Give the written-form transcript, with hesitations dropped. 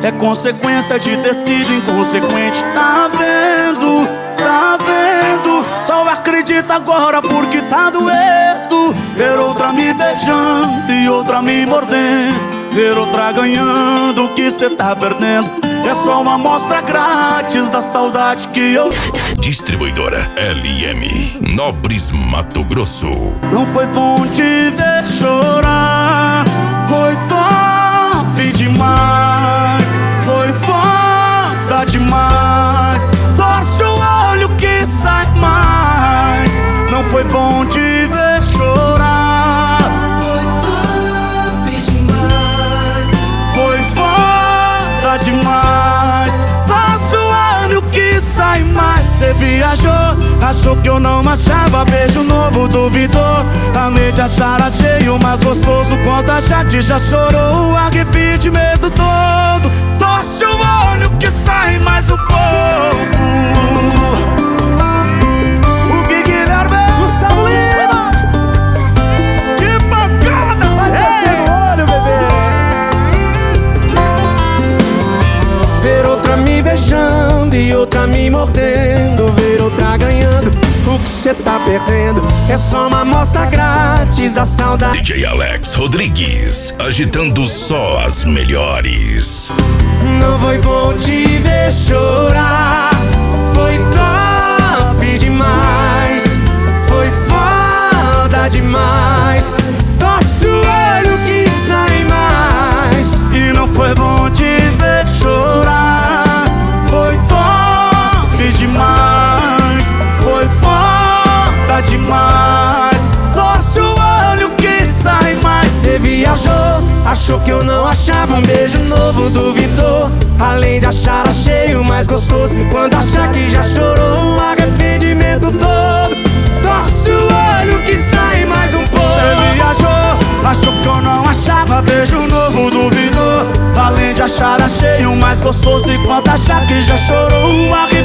é consequência de ter sido inconsequente. Tá vendo, tá vendo? Só acredita agora porque tá doendo. Ver outra me beijando e outra me mordendo. Ver outra ganhando o que cê tá perdendo. É só uma amostra grátis da saudade que eu... Distribuidora LM Nobres, Mato Grosso. Não foi bom te ver chorar, foi top demais, foi foda demais. Torce o olho que sai mais. Não foi bom te ver chorar, foi top demais, foi foda demais. Torce o olho que sai mais. Cê viajou, achou que eu não achava. Beijo novo, duvidou. Amei de achar a cheio, mais gostoso quando a gente já chorou. O arrependimento todo. Torce o olho que sai mais um pouco. O Big Guilherme, Gustavo Lima, que pancada! vai descer no olho, bebê. Ver outra me beijando e outra me mordendo. Ver outra ganhando o que cê tá perdendo. É só uma amostra grátis da saudade. DJ Alex Rodrigues, agitando só as melhores. Não foi bom te ver chorar, foi top demais, foi foda demais. Torce o olho que sai mais. E não foi bom te ver chorar, foi top demais, foi foda demais. Torce o olho que sai mais. Cê viajou, achou que eu não achava. Um beijo novo, duvidou. Além de achar a cheio, mais gostoso quando achar que já chorou. O arrependimento todo. Torce o olho que sai mais um pouco. Cê viajou, achou que eu não achava. Beijo novo, duvidou. Além de achar a cheio, mais gostoso enquanto achar que já chorou. O